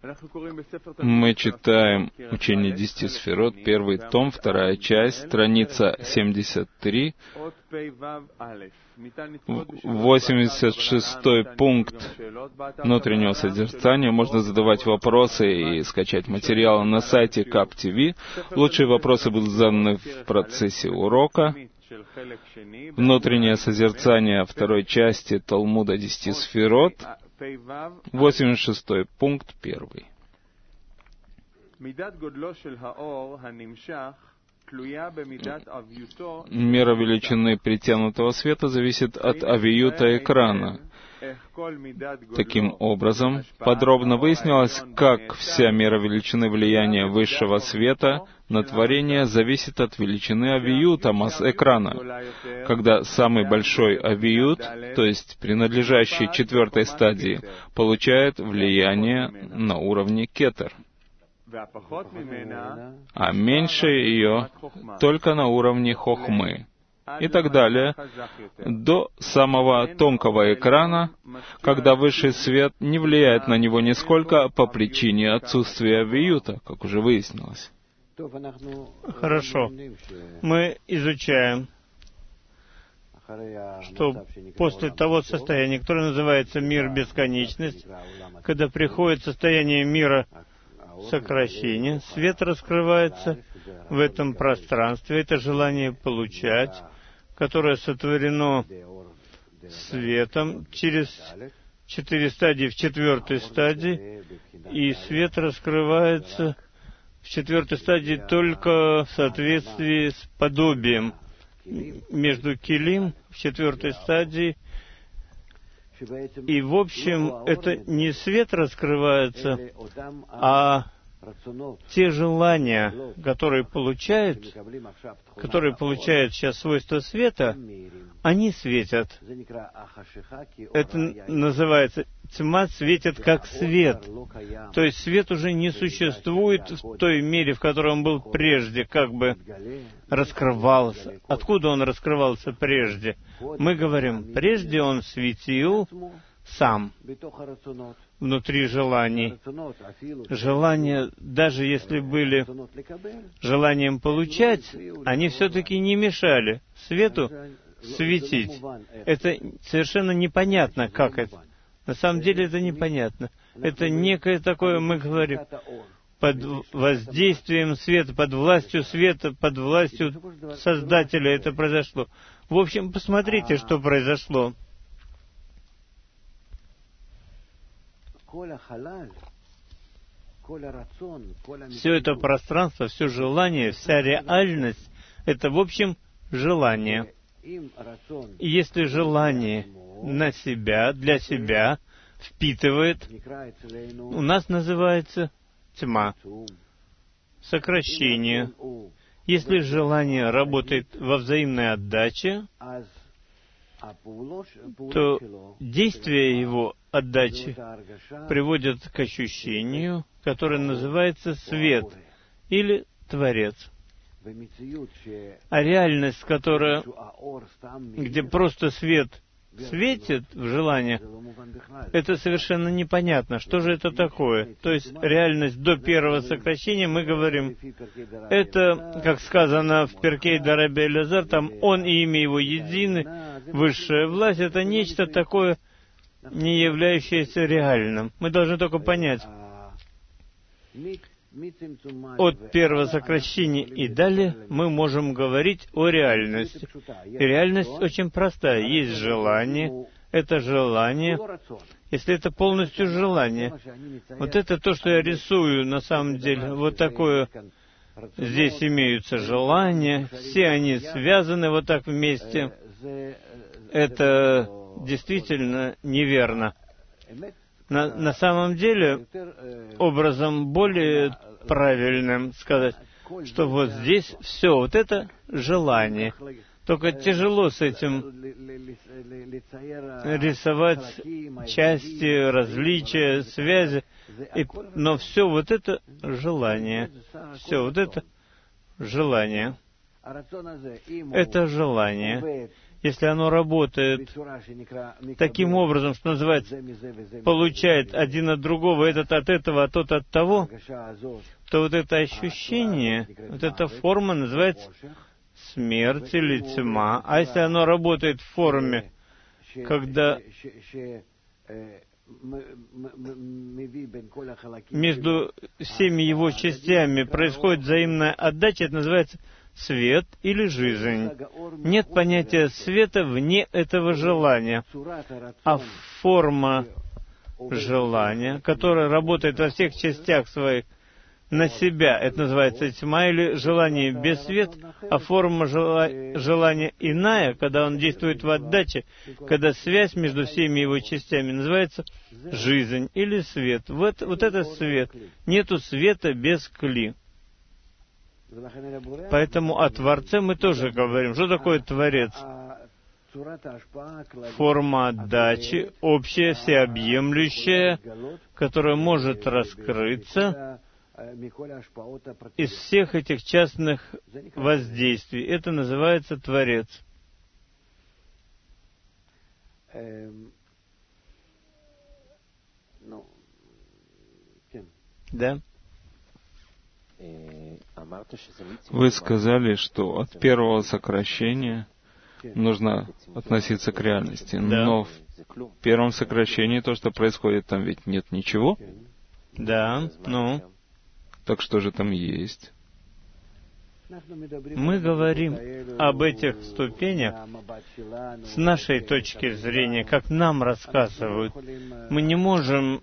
Мы читаем «Учение 10 сферот», первый том, вторая часть, страница 73, 86-й пункт внутреннего созерцания. Можно задавать вопросы и скачать материалы на сайте КАП-ТВ. Лучшие вопросы будут заданы в процессе урока. Внутреннее созерцание второй части Талмуда 10 сферот, 86-й пункт, первый. Мера величины притянутого света зависит от авиюта экрана. Таким образом, подробно выяснилось, как вся мера величины влияния высшего света на творение зависит от величины авиюта масс-экрана. Когда самый большой авиют, то есть принадлежащий четвертой стадии, получает влияние на уровне кетер, а меньше ее только на уровне хохмы, и так далее, до самого тонкого экрана, когда высший свет не влияет на него нисколько по причине отсутствия авиюта, как уже выяснилось. Хорошо. Мы изучаем, что после того состояния, которое называется мир бесконечность, когда приходит состояние мира сокращения, свет раскрывается в этом пространстве. Это желание получать, которое сотворено светом через 4 стадии в 4-й стадии, и свет раскрывается в 4-й стадии только в соответствии с подобием между килим в 4-й стадии. И, в общем, это не свет раскрывается, а те желания, которые получают сейчас свойства света, они светят. Это называется, тьма светит как свет. То есть свет уже не существует в той мере, в которой он был прежде, как бы раскрывался. Откуда он раскрывался прежде? Мы говорим, прежде он светил сам, внутри желаний. Желания, даже если были желанием получать, они все-таки не мешали свету светить. Это совершенно непонятно, как это. На самом деле это непонятно. Это некое такое, мы говорим, под воздействием света, под властью света, под властью Создателя это произошло. В общем, посмотрите, что произошло. Все это пространство, все желание, вся реальность — это, в общем, желание. И если желание на себя, для себя впитывает, у нас называется тьма, сокращение. Если желание работает во взаимной отдаче, то действие его отдачи приводит к ощущению, которое называется свет или Творец. А реальность, где просто свет светит в желание, это совершенно непонятно. Что же это такое? То есть реальность до первого сокращения, мы говорим, это, как сказано в Перкей Раби Элиэзер, там он и имя его едины, высшая власть, это нечто такое, не являющееся реальным. Мы должны только понять, от первого сокращения и далее мы можем говорить о реальности. И реальность очень простая. Есть желание. Это желание. Если это полностью желание, вот это то, что я рисую, на самом деле, вот такое. Здесь имеются желания, все они связаны вот так вместе. Это действительно неверно. На самом деле, образом более правильным сказать, что вот здесь все, вот это желание. Только тяжело с этим рисовать части, различия, связи, но все вот это желание. Все вот это желание. Это желание. если оно работает таким образом, что называется, получает один от другого, этот от этого, а тот от того, то вот это ощущение, вот эта форма называется смерть или тьма. А если оно работает в форме, когда между всеми его частями происходит взаимная отдача, это называется свет или жизнь. Нет понятия света вне этого желания, а форма желания, которая работает во всех частях своих на себя, это называется тьма или желание без света, а форма желания иная, когда он действует в отдаче, когда связь между всеми его частями называется жизнь или свет. Вот это свет. Нету света без кли. Поэтому о Творце мы тоже говорим. Что такое Творец? Форма отдачи, общая, всеобъемлющая, которая может раскрыться из всех этих частных воздействий. Это называется Творец. Да? Вы сказали, что от первого сокращения нужно относиться к реальности. Да. Но в первом сокращении то, что происходит, там ведь нет ничего. Да, ну. Так что же там есть? Мы говорим об этих ступенях с нашей точки зрения, как нам рассказывают. Мы не можем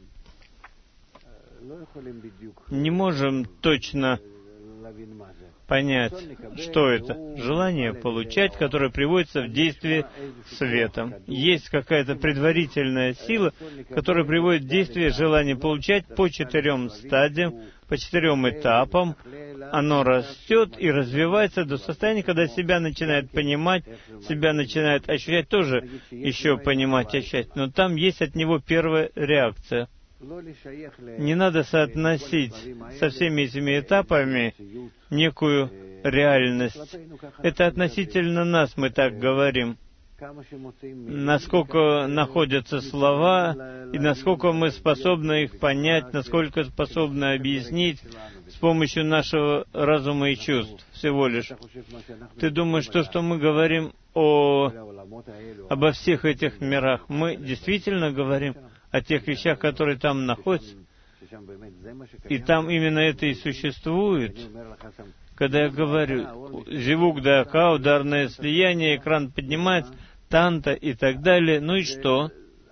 точно понять, что это. Желание получать, которое приводится в действие светом. Есть какая-то предварительная сила, которая приводит в действие желание получать по 4 стадиям, по 4 этапам. Оно растет и развивается до состояния, когда себя начинает понимать, себя начинает ощущать, тоже еще понимать, ощущать. Но там есть от него первая реакция. Не надо соотносить со всеми этими этапами некую реальность. Это относительно нас, мы так говорим. Насколько находятся слова, и насколько мы способны их понять, насколько способны объяснить с помощью нашего разума и чувств всего лишь. Ты думаешь, то, что мы говорим обо всех этих мирах, мы действительно говорим о тех вещах, которые там находятся, и там именно это и существует. Когда я говорю «зивук дака», ударное слияние, экран поднимается, танта и так далее, ну и что?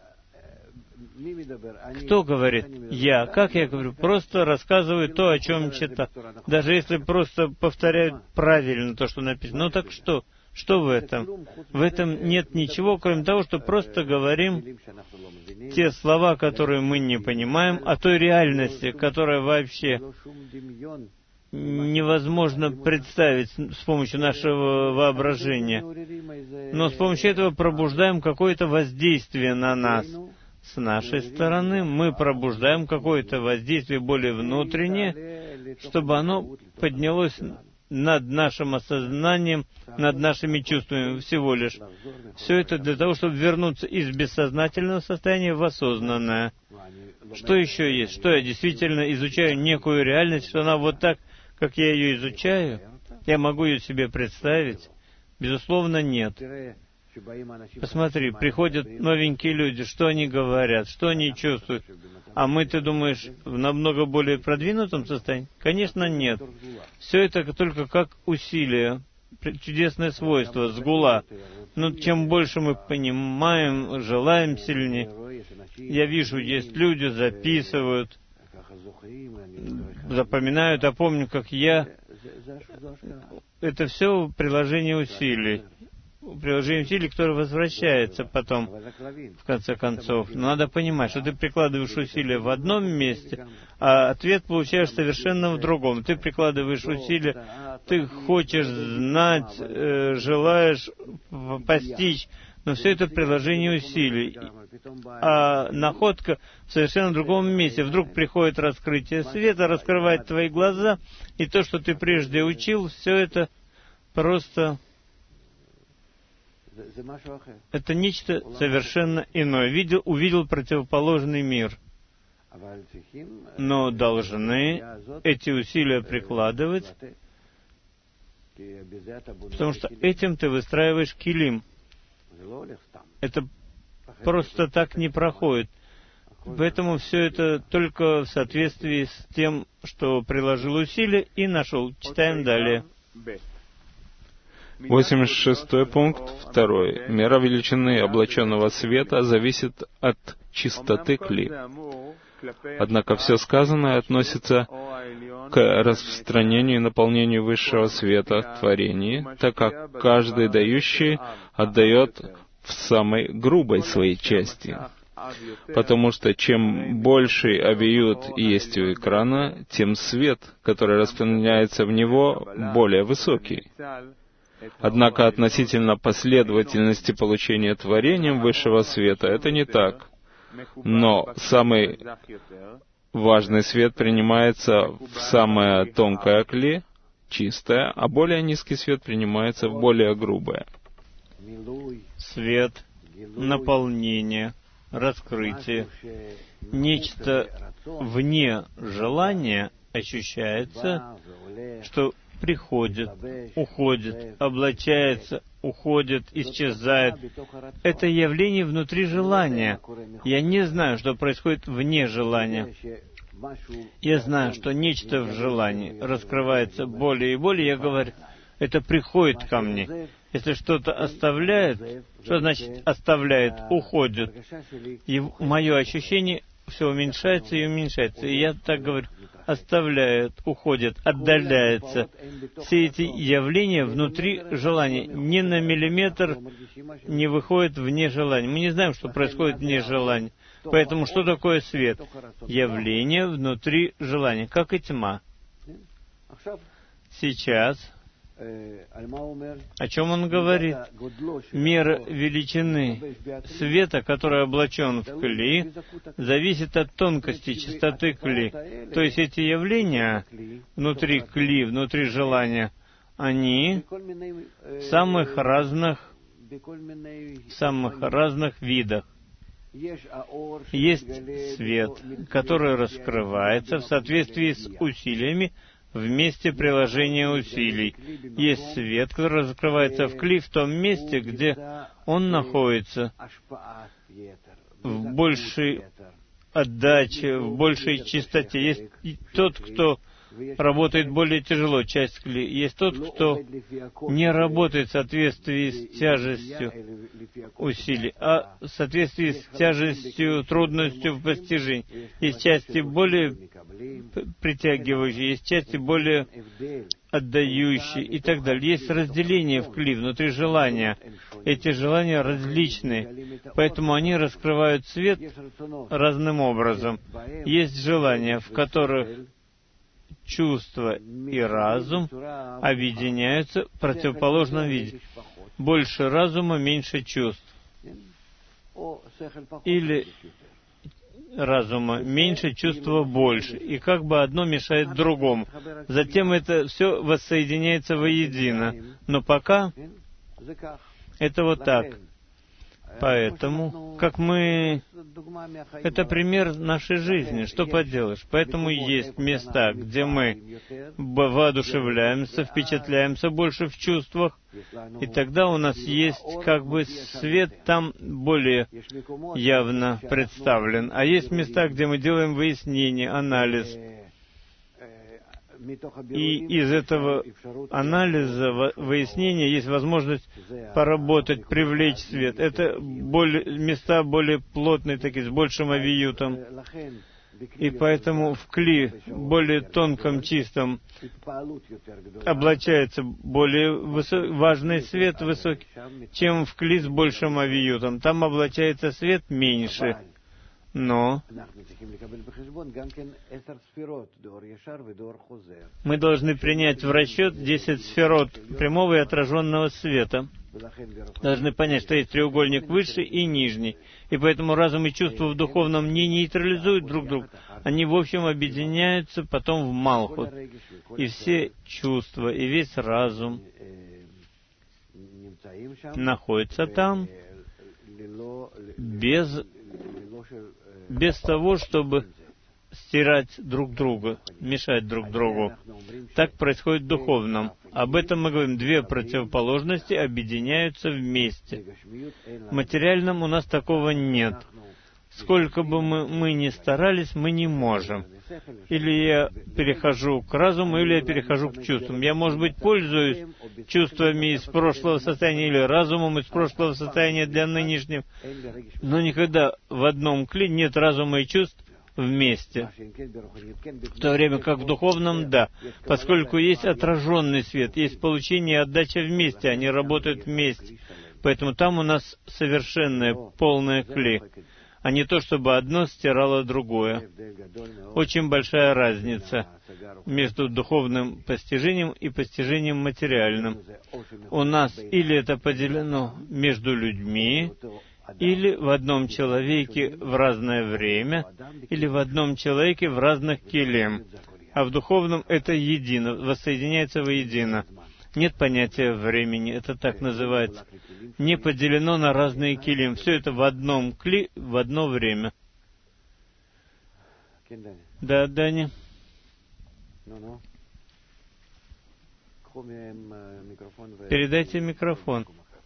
Кто говорит? Я. Как я говорю? Просто рассказываю то, о чем читал. Даже если просто повторяют правильно то, что написано. Ну так что? Что в этом? В этом нет ничего, кроме того, что просто говорим те слова, которые мы не понимаем, о той реальности, которая вообще невозможно представить с помощью нашего воображения. Но с помощью этого пробуждаем какое-то воздействие на нас. С нашей стороны мы пробуждаем какое-то воздействие более внутреннее, чтобы оно поднялось над нашим осознанием, над нашими чувствами всего лишь. Все это для того, чтобы вернуться из бессознательного состояния в осознанное. Что еще есть? Что я действительно изучаю некую реальность, что она вот так, как я ее изучаю? Я могу ее себе представить? Безусловно, нет. Посмотри, приходят новенькие люди, что они говорят, что они чувствуют. А мы, ты думаешь, в намного более продвинутом состоянии? Конечно, нет. Все это только как усилие, чудесное свойство, сгула. Но чем больше мы понимаем, желаем сильнее. Я вижу, есть люди, записывают, запоминают, а помню, как я. Это все приложение усилий. Приложение усилий, которое возвращается потом, в конце концов. Но надо понимать, что ты прикладываешь усилия в одном месте, а ответ получаешь совершенно в другом. Ты прикладываешь усилия, ты хочешь знать, желаешь постичь, но все это приложение усилий. А находка в совершенно другом месте. Вдруг приходит раскрытие света, раскрывает твои глаза, и то, что ты прежде учил, все это просто это нечто совершенно иное. Увидел противоположный мир. Но должны эти усилия прикладывать, потому что этим ты выстраиваешь килим. Это просто так не проходит. Поэтому все это только в соответствии с тем, что приложил усилия и нашел. Читаем далее. 86-й пункт, 2. Мера величины облаченного света зависит от чистоты кли. Однако все сказанное относится к распространению и наполнению высшего света в творении, так как каждый дающий отдает в самой грубой своей части. Потому что чем больший авиют есть у экрана, тем свет, который распространяется в него, более высокий. Однако относительно последовательности получения творением высшего света это не так. Но самый важный свет принимается в самое тонкое кли, чистое, а более низкий свет принимается в более грубое. Свет, наполнение, раскрытие, нечто вне желания ощущается, что приходит, уходит, облачается, уходит, исчезает. Это явление внутри желания. Я не знаю, что происходит вне желания. Я знаю, что нечто в желании раскрывается более и более. Я говорю, это приходит ко мне. Если что-то оставляет, что значит оставляет, уходит, и мое ощущение все уменьшается и уменьшается. И я так говорю, оставляет, уходит, отдаляется. Все эти явления внутри желания ни на миллиметр не выходят вне желания. Мы не знаем, что происходит вне желания. Поэтому что такое свет? Явление внутри желания, как и тьма. Сейчас, о чем он говорит? Мера величины света, который облачен в кли, зависит от тонкости, чистоты кли. То есть эти явления внутри кли, внутри желания, они в самых разных видах. Есть свет, который раскрывается в соответствии с усилиями, в месте приложения усилий. Есть свет, который раскрывается в кли в том месте, где он находится в большей отдаче, в большей чистоте. Есть тот, кто работает более тяжело, часть кли. Есть тот, кто не работает в соответствии с тяжестью усилий, а в соответствии с тяжестью, трудностью в постижении. Есть части более притягивающие, есть части более отдающие и так далее. Есть разделение в кли, внутри желания. Эти желания различны, поэтому они раскрывают свет разным образом. Есть желания, в которых чувства и разум объединяются в противоположном виде. Больше разума, меньше чувств. Или разума меньше, чувства больше. И как бы одно мешает другому. Затем это все воссоединяется воедино. Но пока это вот так. Поэтому, как мы... Это пример нашей жизни, что поделаешь. Поэтому есть места, где мы воодушевляемся, впечатляемся больше в чувствах, и тогда у нас есть как бы свет там более явно представлен. А есть места, где мы делаем выяснение, анализ. И из этого анализа, выяснения, есть возможность поработать, привлечь свет. Это места более плотные, такие, с большим авиютом. И поэтому в кли, более тонком, чистом, облачается более важный свет, высокий, чем в кли с большим авиютом. Там облачается свет меньше. Но мы должны принять в расчет 10 сферот прямого и отраженного света. Должны понять, что есть треугольник высший и нижний. И поэтому разум и чувства в духовном не нейтрализуют друг друга. Они, в общем, объединяются потом в Малхут. И все чувства, и весь разум находятся там без того, чтобы стирать друг друга, мешать друг другу. Так происходит в духовном. Об этом мы говорим. Две противоположности объединяются вместе. В материальном у нас такого нет. Сколько бы мы ни старались, мы не можем. Или я перехожу к разуму, или я перехожу к чувствам. Я, может быть, пользуюсь чувствами из прошлого состояния или разумом из прошлого состояния для нынешнего, но никогда в одном кли нет разума и чувств вместе. В то время как в духовном, да, поскольку есть отраженный свет, есть получение и отдача вместе, они работают вместе. Поэтому там у нас совершенное, полное кли, а не то, чтобы одно стирало другое. Очень большая разница между духовным постижением и постижением материальным. У нас или это поделено между людьми, или в одном человеке в разное время, или в одном человеке в разных келем. А в духовном это едино, воссоединяется воедино. Нет понятия времени, это так называется. Не поделено на разные келим. Все это в одном кли, в одно время. Да, Дани? Передайте микрофон.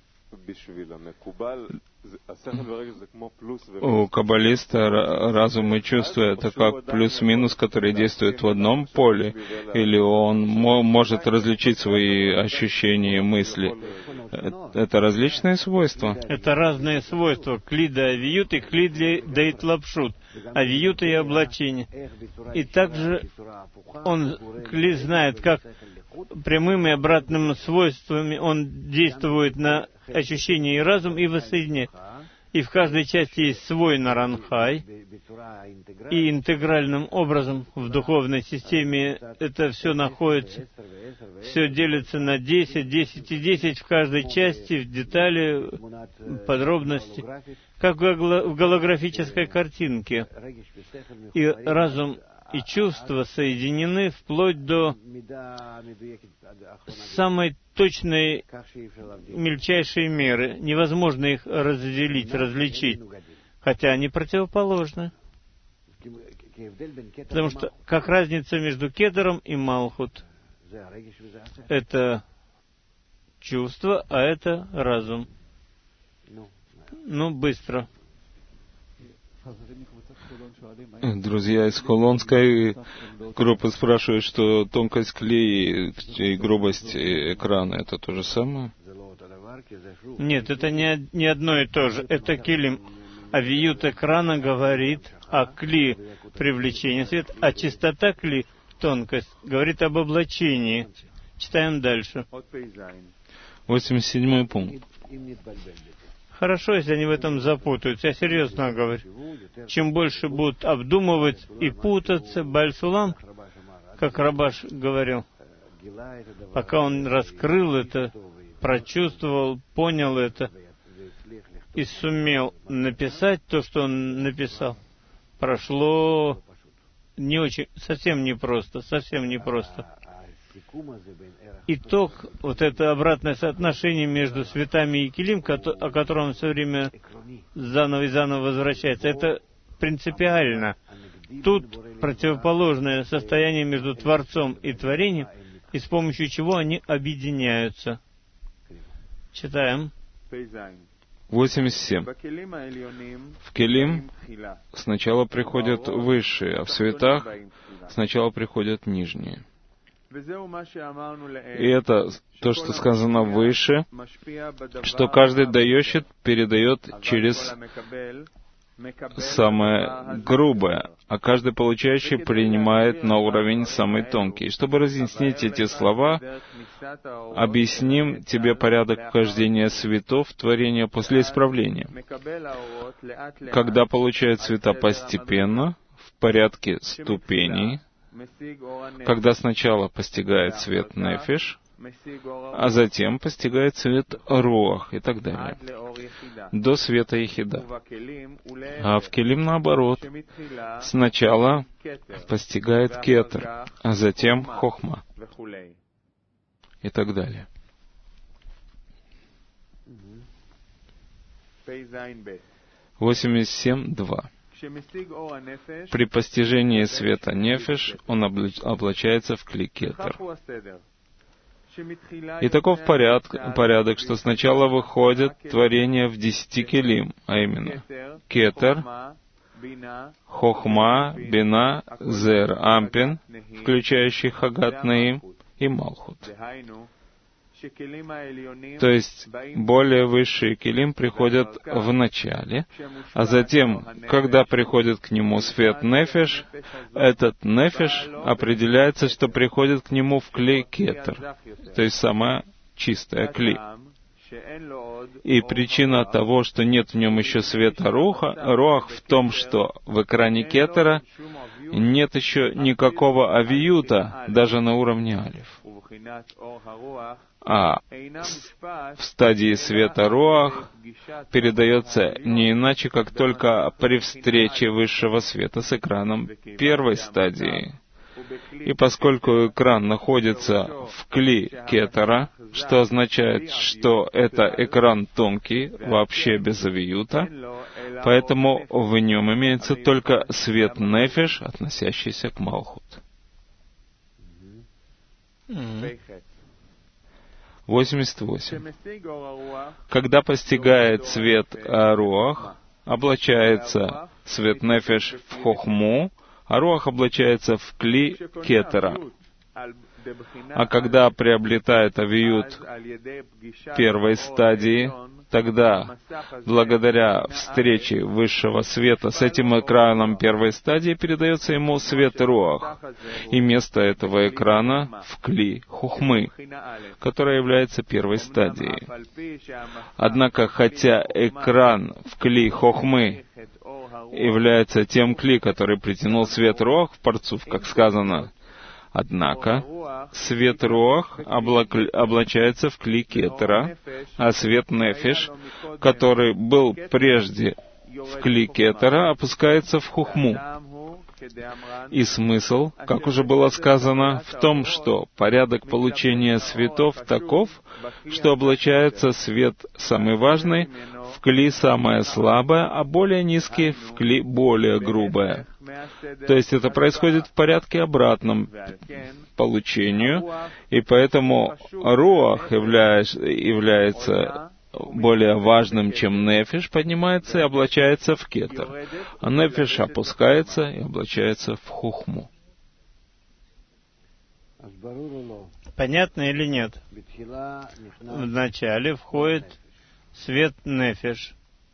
У каббалиста разум и чувства — это как плюс-минус, которые действуют в одном поле, или он может различить свои ощущения и мысли. Это различные свойства. Это разные свойства. Кли да авиют и кли да итлапшут. Авиют и облачение. И также кли знает, как прямым и обратным свойствами он действует на ощущение и разум и воссоединяет. И в каждой части есть свой наранхай, и интегральным образом в духовной системе это все находится, все делится на 10, 10 и 10 в каждой части, в детали, подробности, как в голографической картинке. И разум и чувства соединены вплоть до самой точной, мельчайшей меры. Невозможно их разделить, различить, хотя они противоположны. Потому что как разница между кедром и малхут? Это чувство, а это разум. Ну, быстро. Друзья из Холонской группы спрашивают, что тонкость клея и грубость экрана — это то же самое? Нет, это не одно и то же. Это килим. Авиют экрана говорит о кли привлечения света, а чистота кли, тонкость, говорит об облачении. Читаем дальше. 87-й пункт. Хорошо, если они в этом запутаются. Я серьезно говорю. Чем больше будут обдумывать и путаться, Баль-Сулам, как Рабаш говорил, пока он раскрыл это, прочувствовал, понял это и сумел написать то, что он написал, прошло совсем непросто. Итог, вот это обратное соотношение между светами и килим, о котором он все время заново и заново возвращается, это принципиально. Тут противоположное состояние между Творцом и Творением, и с помощью чего они объединяются. Читаем. 87. В келим сначала приходят высшие, а в светах сначала приходят нижние. И это то, что сказано выше, что каждый дающий передает через самое грубое, а каждый получающий принимает на уровень самый тонкий. Чтобы разъяснить эти слова, объясним тебе порядок вхождения светов в творение после исправления. Когда получают цвета постепенно, в порядке ступеней, когда сначала постигает цвет нефеш, а затем постигает цвет руах и так далее, до света ехида. А в келим наоборот. Сначала постигает кетер, а затем хохма и так далее. 87.2. При постижении света нефеш он облачается в кли кетер. И таков порядок, что сначала выходят творения в 10 келим, а именно кетер, хохма, бина, зер, ампин, включающий хагат наим, и малхут. То есть, более высшие келим приходят в начале, а затем, когда приходит к нему свет нефеш, этот нефеш определяется, что приходит к нему в кли кетер, то есть сама чистая кли. И причина того, что нет в нем еще света руах, в том, что в экране кетера нет еще никакого авиюта, даже на уровне алиф. А в стадии света руах передается не иначе, как только при встрече высшего света с экраном первой стадии. И поскольку экран находится в кли кетера, что означает, что это экран тонкий, вообще без авиюта, поэтому в нем имеется только свет нефеш, относящийся к малхут. 88. Когда постигает свет руах, облачается свет нефеш в хохму, а руах облачается в кли кетера. А когда приобретает авиют первой стадии, тогда, благодаря встрече высшего света с этим экраном первой стадии, передается ему свет руах, и место этого экрана в кли хохмы, которая является первой стадией. Однако, хотя экран в кли хохмы является тем кли, который притянул свет руах в парцуф, как сказано, однако свет руах облачается в кли кетера, а свет нефеш, который был прежде в кли кетера, опускается в хухму. И смысл, как уже было сказано, в том, что порядок получения светов таков, что облачается свет самый важный в кли самое слабое, а более низкий в кли более грубое. То есть это происходит в порядке обратном получению, и поэтому руах является более важным, чем нефиш, поднимается и облачается в кетер, а нефиш опускается и облачается в хухму. Понятно или нет? Вначале входит свет нефиш.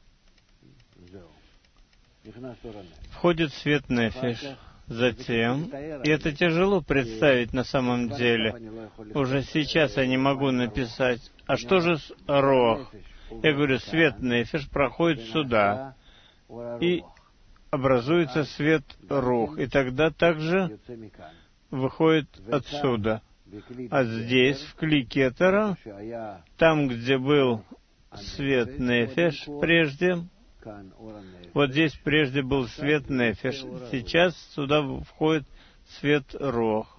Входит свет нефиш. Затем, и это тяжело представить на самом деле, уже сейчас я не могу написать, а что же с руах? Я говорю, свет нефиш проходит сюда, и образуется свет рух, и тогда также выходит отсюда. А здесь, в кли кетера, там, где был свет нефиш прежде, вот здесь прежде был свет нефиш, сейчас сюда входит свет руах.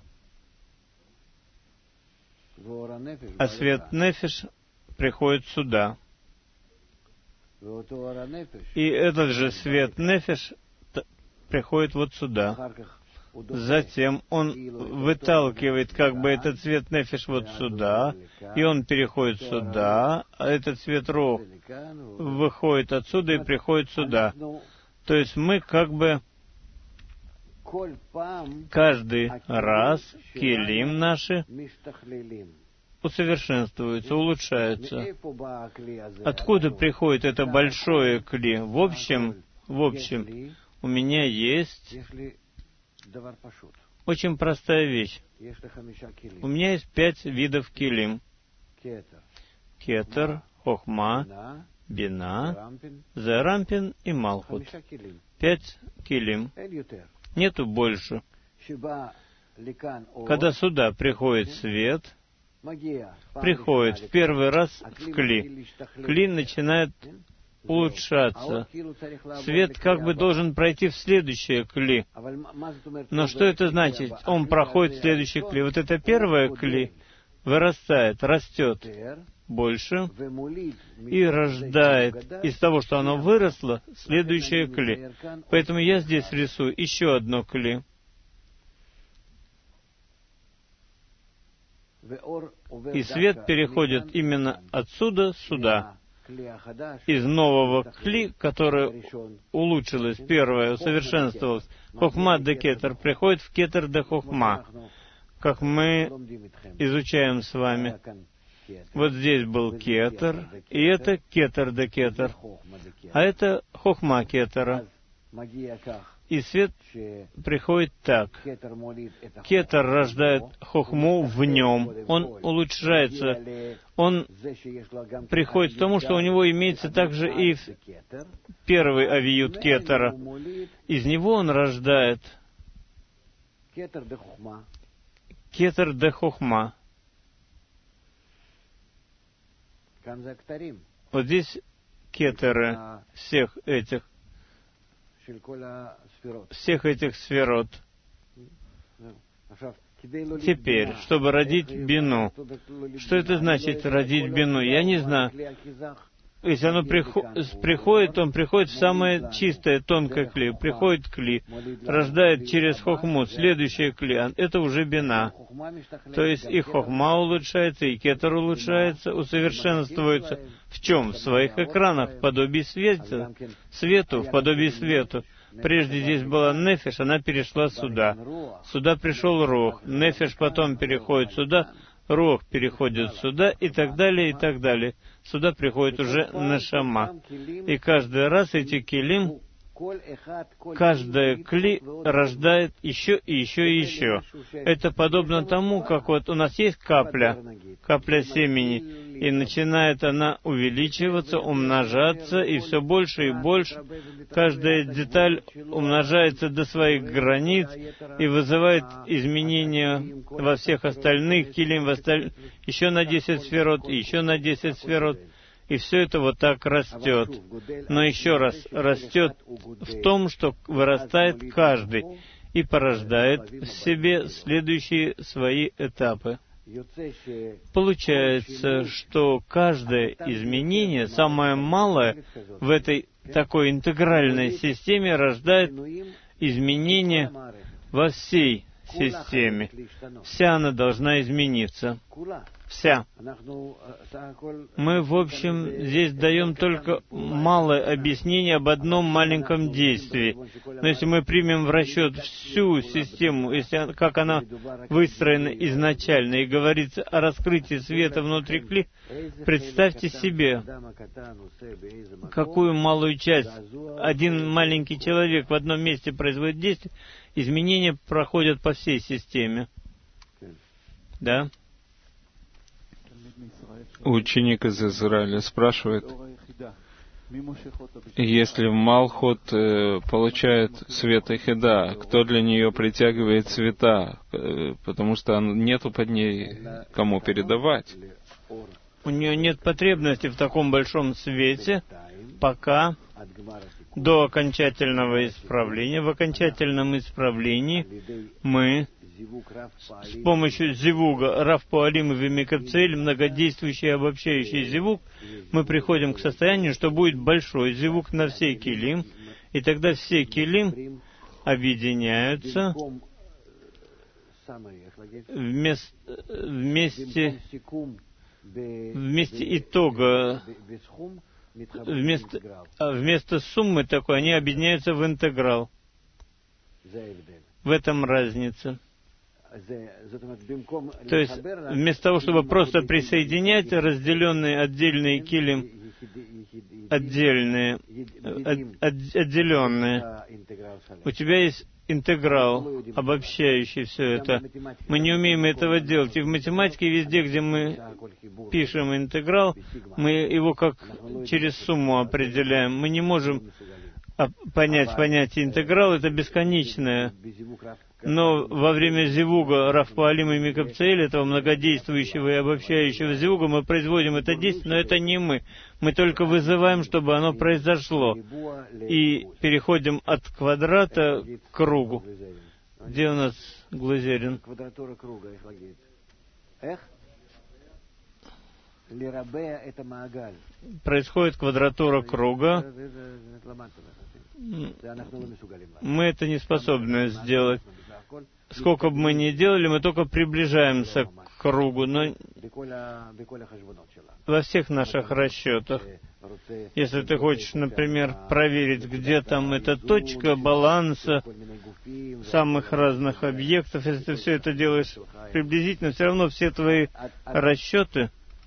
А свет нефиш приходит сюда. И этот же свет нефиш приходит вот сюда. Затем он выталкивает как бы этот цвет нефиш вот сюда, и он переходит сюда, а этот цвет рух выходит отсюда и приходит сюда. То есть мы как бы каждый раз келим наши усовершенствуются, улучшаются. Откуда приходит это большое кли? В общем, у меня есть очень простая вещь. У меня есть 5 видов келим. Кетер, хохма, бина, зарампин и малхут. 5 келим. Нету больше. Когда сюда приходит свет, приходит в первый раз в кли. Кли начинает улучшаться. Свет как бы должен пройти в следующее кли. Но что это значит? Он проходит в следующее кли. Вот это первое кли вырастает, растет, больше и рождает из того, что оно выросло, следующее кли. Поэтому я здесь рисую еще одно кли. И свет переходит именно отсюда сюда. Из нового кли, которое улучшилось, первое, усовершенствовалось, хохма де кетер, приходит в кетер де хохма, как мы изучаем с вами. Вот здесь был кетер, и это кетер де кетер, а это хохма кетера. И свет приходит так. Кетер рождает хохму в нем, он улучшается, он приходит к тому, что у него имеется также и первый авиют кетера. Из него он рождает кетер де хохма. Вот здесь кетеры всех этих сферот. Теперь, чтобы родить бину. Что это значит, родить бину? Я не знаю. Если оно приходит, он приходит в самое чистое, тонкое кли. Приходит кли, рождает через хохму следующее кли. Это уже бина. То есть и хохма улучшается, и кетер улучшается, усовершенствуется. В чем? В своих экранах, в подобии свету, в подобии свету. Прежде здесь была нефеш, она перешла сюда. Сюда пришел рох. Нефеш потом переходит сюда, рох переходит сюда, и так далее, и так далее. Сюда приходит уже нешама. И каждый раз эти килим, каждая кли рождает еще и еще и еще. Это подобно тому, как вот у нас есть капля семени, и начинает она увеличиваться, умножаться, и все больше и больше. Каждая деталь умножается до своих границ и вызывает изменения во всех остальных килим, еще на 10 сферот, и еще на 10 сферот. И все это вот так растет. Но еще раз, растет в том, что вырастает каждый и порождает в себе следующие свои этапы. Получается, что каждое изменение, самое малое в этой такой интегральной системе, рождает изменения во всей системе. Вся она должна измениться. Вся. Мы, в общем, здесь даем только малое объяснение об одном маленьком действии. Но если мы примем в расчет всю систему, как она выстроена изначально, и говорится о раскрытии света внутри кли, представьте себе, какую малую часть один маленький человек в одном месте производит действие, изменения проходят по всей системе. Да? Ученик из Израиля спрашивает, если Малхут получает свет Эхида, кто для нее притягивает света, потому что нету под ней кому передавать. У нее нет потребности в таком большом свете, пока до окончательного исправления. В окончательном исправлении мы с помощью зивуга, Рав Пуалим и Вимикапцель, многодействующий обобщающий зивуг, мы приходим к состоянию, что будет большой зивуг на все килим, и тогда все килим объединяются вместе итога, вместо суммы такой, они объединяются в интеграл. В этом разница. То есть, вместо того, чтобы просто присоединять разделенные отдельные килим, отдельные, отделенные, у тебя есть интеграл, обобщающий все это. Мы не умеем этого делать. И в математике везде, где мы пишем интеграл, мы его как через сумму определяем. Мы не можем понять понятие интеграл, это бесконечное. Но во время зивуга Рав Пуалим и Микапцель, этого многодействующего и обобщающего зивуга, мы производим это действие, но это не мы. Мы только вызываем, чтобы оно произошло. И переходим от квадрата к кругу. Где у нас Глазерин? происходит квадратура круга. Мы это не способны сделать. Сколько бы мы ни делали, мы только приближаемся к кругу, но во всех наших расчетах. Если ты хочешь, например, проверить, где там эта точка баланса самых разных объектов, если ты все это делаешь приблизительно, все равно все твои расчеты,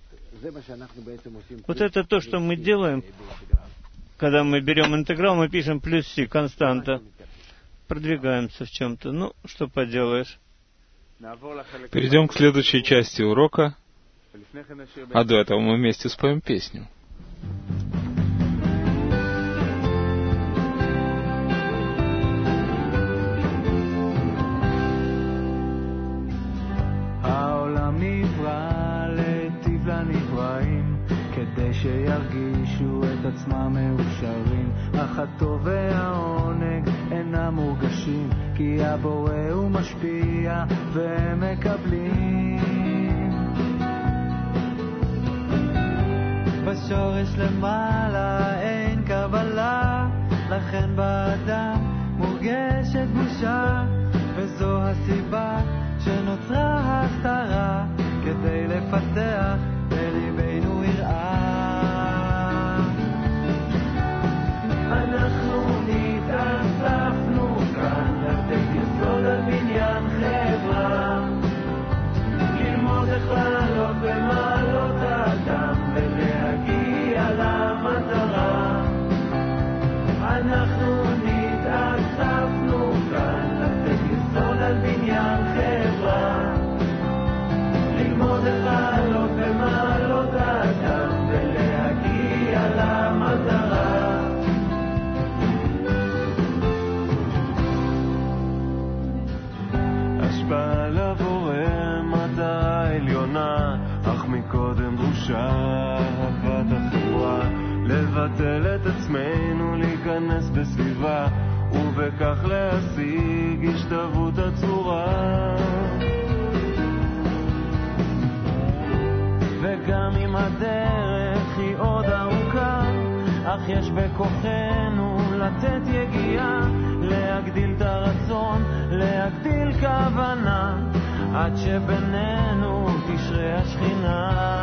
вот это то, что мы делаем, когда мы берем интеграл, мы пишем плюс c, константа, продвигаемся в чем-то. Ну, что поделаешь. Перейдем к следующей части урока, а до этого мы вместе споем песню. שירגישו את עצמם מאושרים, אך הטוב והעונג אינם מורגשים, כי הבורא הוא משפיע והם מקבלים. בשורש למעלה אין קבלה, לכן באדם מורגשת בושה, וזו הסיבה שנוצרה הסתרה, כדי לפתח בליבנו יראה. אנחנו נתאספנו כאן לתת יסוד על בניין חברה, ללמוד איך לעלות במעלות האדם ולהגיע למטרה. אנחנו נתאספנו כאן לתת יסוד על בניין חברה, ללמוד איך לעלות במעלות האדם ולהגיע למטרה. השפעה לבורא מטרה עליונה, אך מקודם דרושה אהבת החברה, לבטל את עצמנו, להיכנס בסביבה, ובכך להשיג השתוות הצורה. וגם אם הדרך היא עוד ארוכה, אך יש בכוחנו לתת יגיעה, להגדיל את הרצון, להגדיל כוונה, עד שבינינו תשרה השכינה.